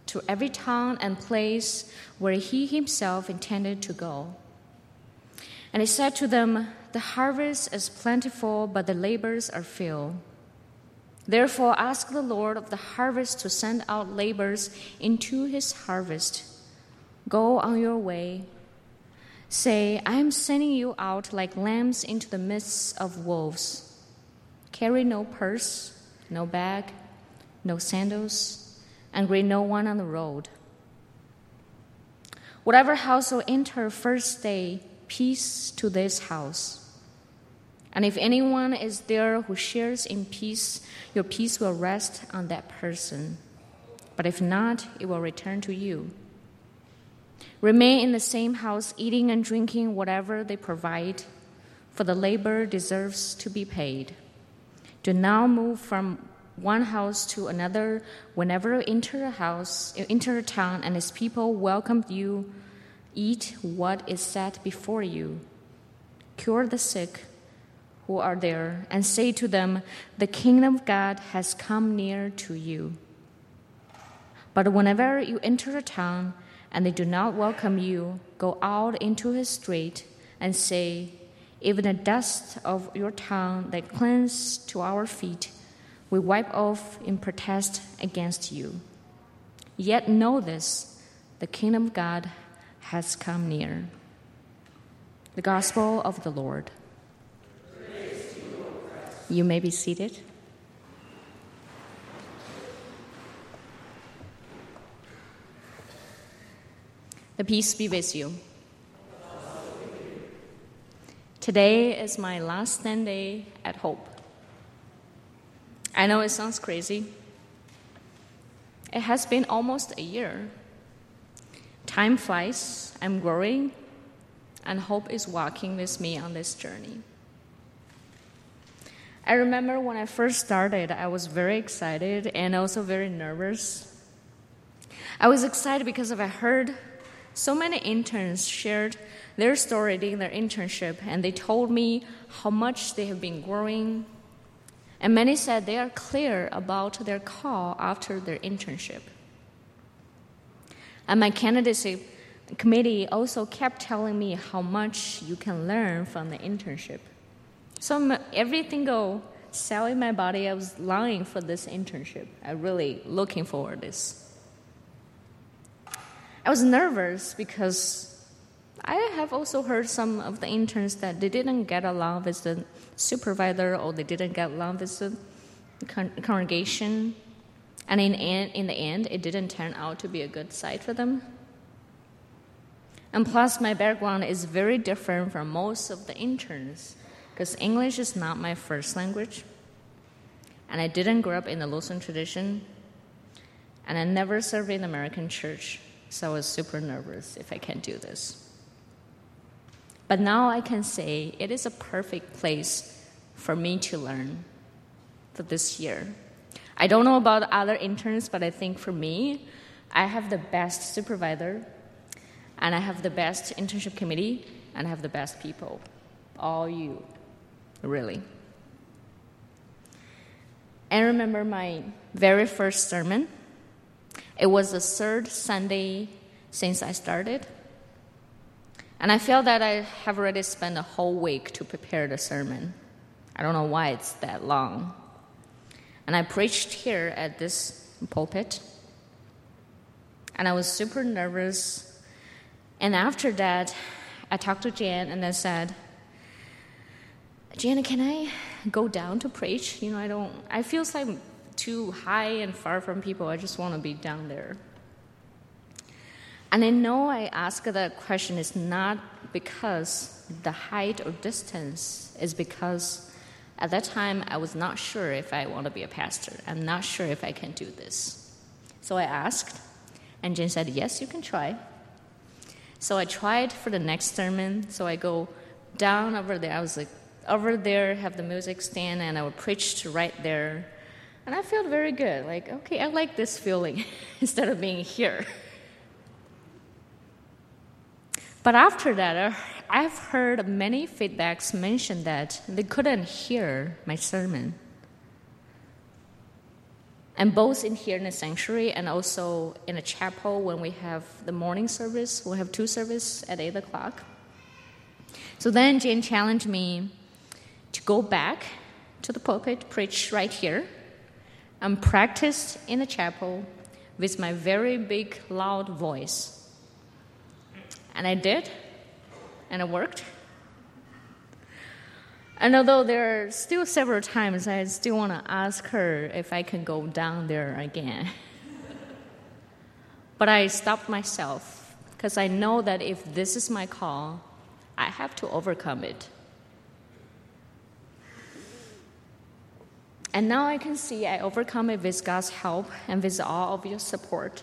to every town and place where he himself intended to go. And he said to them, "The harvest is plentiful, but the laborers are few. Therefore ask the Lord of the harvest to send out laborers into his harvest. Go on your way. Say, I am sending you out like lambs into the midst of wolves. Carry no purse, no bag, no sandals, and greet no one on the road. Whatever house you enter first say, peace to this house. And if anyone is there who shares in peace, your peace will rest on that person. But if not, it will return to you. Remain in the same house, eating and drinking whatever they provide, for the labor deserves to be paid. Do not move from one house to another. Whenever you enter a town, and its people welcome you, eat what is set before you. Cure the sick who are there, and say to them, the kingdom of God has come near to you. But whenever you enter a town, and they do not welcome you, go out into his street and say, even the dust of your town that clings to our feet, we wipe off in protest against you. Yet know this, the kingdom of God has come near. The Gospel of the Lord. Praise to you, O Christ. You may be seated. The peace be with you. Today is my last Sunday at Hope. I know it sounds crazy. It has been almost a year. Time flies, I'm growing, and Hope is walking with me on this journey. I remember when I first started, I was very excited and also very nervous. I was excited because I heard so many interns shared their story during their internship, and they told me how much they have been growing. And many said they are clear about their call after their internship. And my candidacy committee also kept telling me how much you can learn from the internship. So every single cell in my body, I was longing for this internship. I really looking forward to this. I was nervous because I have also heard some of the interns that they didn't get along with the supervisor, or they didn't get along with the congregation. And in the end, it didn't turn out to be a good site for them. And plus, my background is very different from most of the interns, because English is not my first language. And I didn't grow up in the Lutheran tradition. And I never served in the American church. So I was super nervous if I can't do this. But now I can say it is a perfect place for me to learn for this year. I don't know about other interns, but I think for me, I have the best supervisor, and I have the best internship committee, and I have the best people. All you, really. I remember my very first sermon. It was the third Sunday since I started. And I feel that I have already spent a whole week to prepare the sermon. I don't know why it's that long. And I preached here at this pulpit. And I was super nervous. And after that, I talked to Jan and I said, Jan, can I go down to preach? I feel like I'm too high and far from people. I just want to be down there. And I know I ask that question is not because the height or distance, is because at that time I was not sure if I want to be a pastor. I'm not sure if I can do this. So I asked, and Jen said, yes, you can try. So I tried for the next sermon. So I go down over there. I was like, over there, have the music stand, and I would preach right there. And I felt very good. Like, okay, I like this feeling instead of being here. But after that, I've heard many feedbacks mention that they couldn't hear my sermon. And both in here in the sanctuary and also in a chapel when we have the morning service. We'll have 2 services at 8 o'clock. So then Jane challenged me to go back to the pulpit, preach right here, and practice in the chapel with my very big, loud voice. And I did, and it worked. And although there are still several times I still want to ask her if I can go down there again. But I stopped myself because I know that if this is my call, I have to overcome it. And now I can see I overcome it with God's help and with all of your support,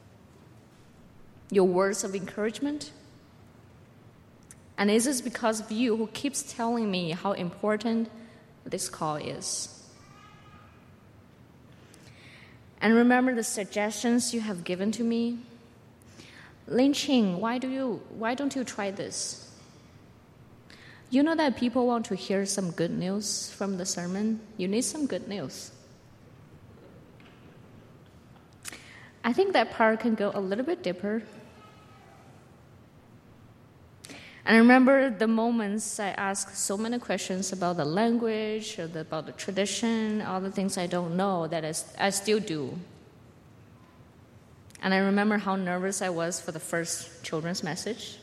your words of encouragement. And it is because of you who keeps telling me how important this call is. And remember the suggestions you have given to me. Lin Ching, why don't you try this? You know that people want to hear some good news from the sermon. You need some good news. I think that part can go a little bit deeper. And I remember the moments I asked so many questions about the language, or about the tradition, all the things I don't know that I still do. And I remember how nervous I was for the first children's message.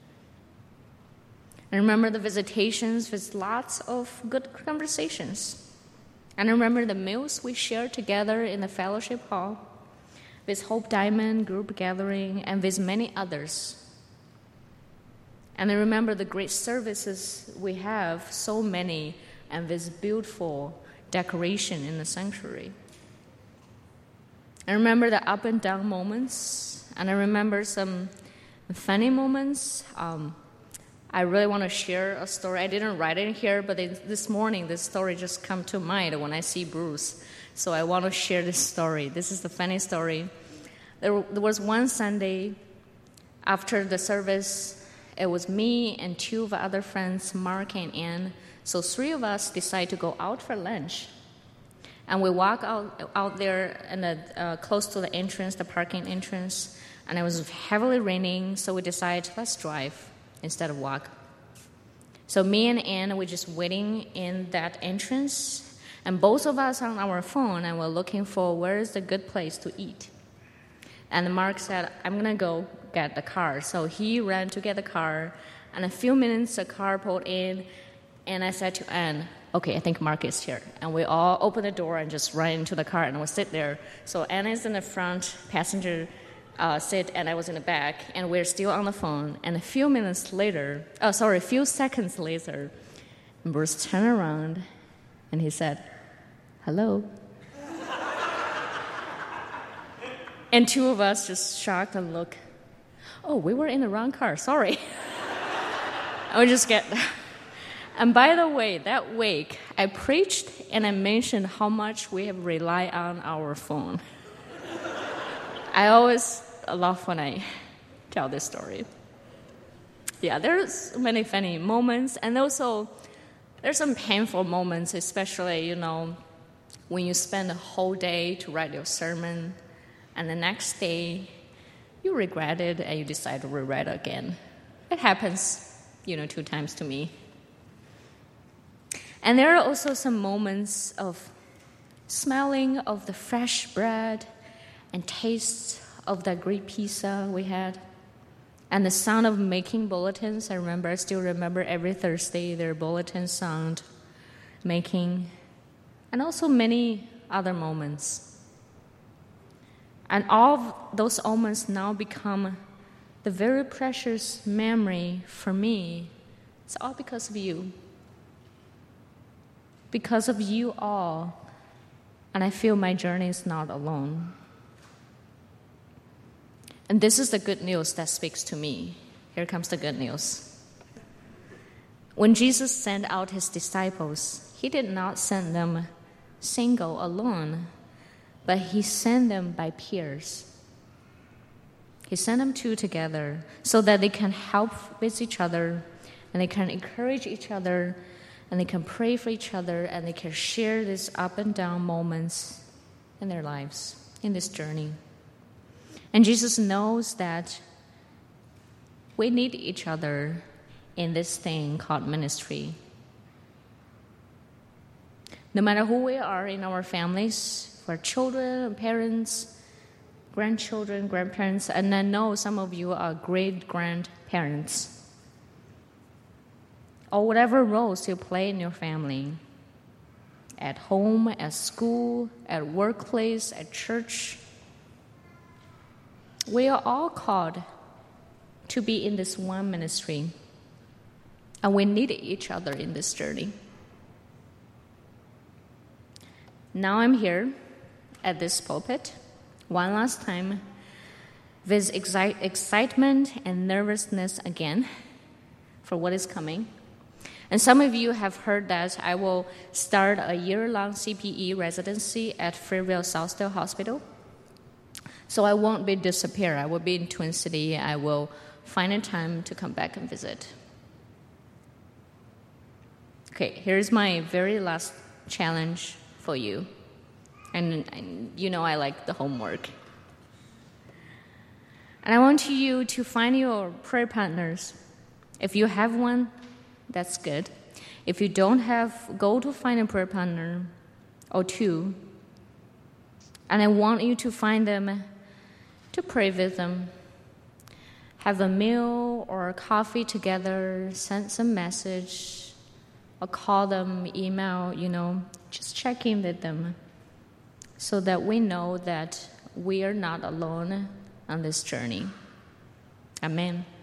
I remember the visitations with lots of good conversations. And I remember the meals we shared together in the fellowship hall, with Hope Diamond group gathering, and with many others. And I remember the great services we have, so many, and this beautiful decoration in the sanctuary. I remember the up and down moments, and I remember some funny moments. I really want to share a story. I didn't write it here, but this morning this story just came to mind when I see Bruce. So I want to share this story. This is the funny story. There was one Sunday after the service. It was me and 2 of our other friends, Mark and Ann. So 3 of us decided to go out for lunch. And we walk out there and close to the entrance, the parking entrance. And it was heavily raining, so we decided, let's drive instead of walk. So me and Ann were just waiting in that entrance. And both of us on our phone, and we're looking for where is the good place to eat. And Mark said, I'm going to go get the car. So he ran to get the car. And a few minutes, the car pulled in. And I said to Anne, okay, I think Mark is here. And we all opened the door and just ran into the car and we sit there. So Anne is in the front passenger seat and I was in the back. And we're still on the phone. And a few seconds later, Bruce turned around and he said, hello. And 2 of us just shocked and looked. Oh, we were in the wrong car. Sorry. And by the way, that week, I preached and I mentioned how much we have relied on our phone. I always laugh when I tell this story. Yeah, there's many funny moments. And also, there's some painful moments, especially, when you spend a whole day to write your sermon. And the next day, you regret it and you decide to rewrite again. It happens, 2 times to me. And there are also some moments of smelling of the fresh bread and taste of that great pizza we had. And the sound of making bulletins. I still remember every Thursday their bulletin sound making. And also many other moments. And all of those moments now become the very precious memory for me. It's all because of you. Because of you all. And I feel my journey is not alone. And this is the good news that speaks to me. Here comes the good news. When Jesus sent out his disciples, he did not send them single, alone, but he sent them by pairs. He sent them 2 together so that they can help with each other and they can encourage each other and they can pray for each other and they can share these up and down moments in their lives, in this journey. And Jesus knows that we need each other in this thing called ministry. No matter who we are in our families, for children, parents, grandchildren, grandparents, and I know some of you are great-grandparents, or whatever roles you play in your family, at home, at school, at workplace, at church. We are all called to be in this one ministry, and we need each other in this journey. Now I'm here at this pulpit one last time with excitement and nervousness again for what is coming. And some of you have heard that I will start a year-long CPE residency at Fairville Southdale Hospital. So I won't be disappear. I will be in Twin City. I will find a time to come back and visit. Okay, here's my very last challenge for you. And you know I like the homework. And I want you to find your prayer partners. If you have one, that's good. If you don't have, go to find a prayer partner or two. And I want you to find them, to pray with them. Have a meal or coffee together, send some message, or call them, email, just check in with them so that we know that we are not alone on this journey. Amen.